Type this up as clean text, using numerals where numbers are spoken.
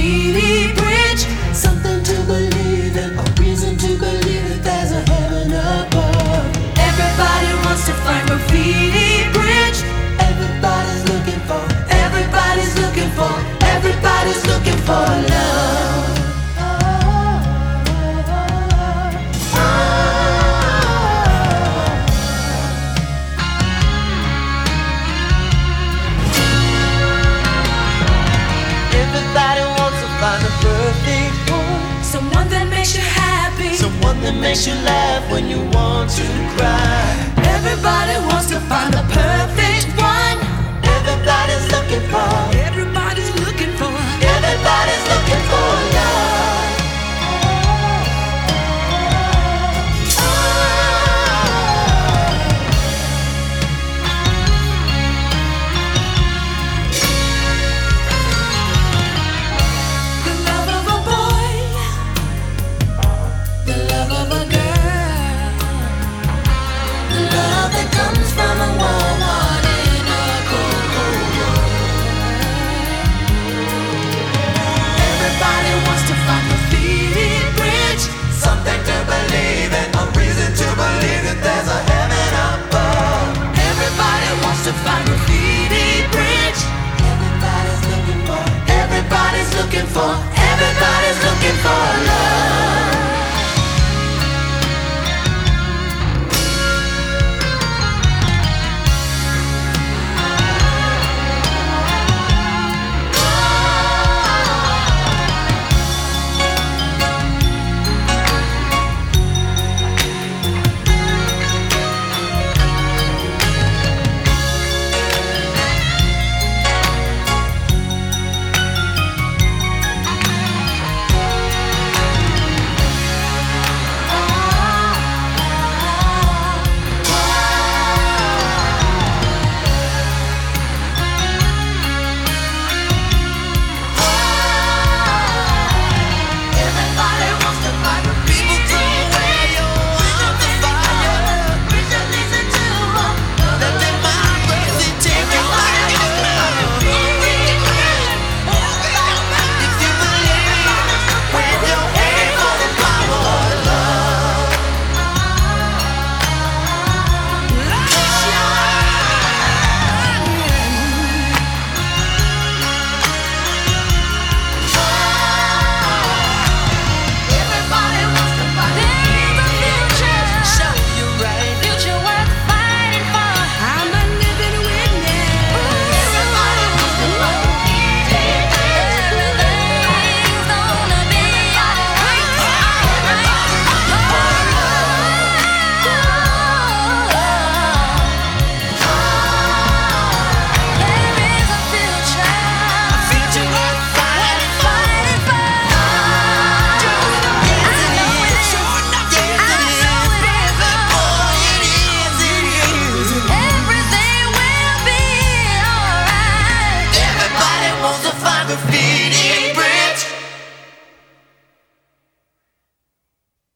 graffiti bridge. Something to believe in, a reason to believe that there's a heaven above. Everybody wants to find graffiti bridge. Everybody's looking for, everybody's looking for, everybody's looking for love. Everybody wants to find the perfect one, Someone that makes you happy, someone that makes you laugh when you want to cry. everybody wants to find the perfect one. Everybody's looking for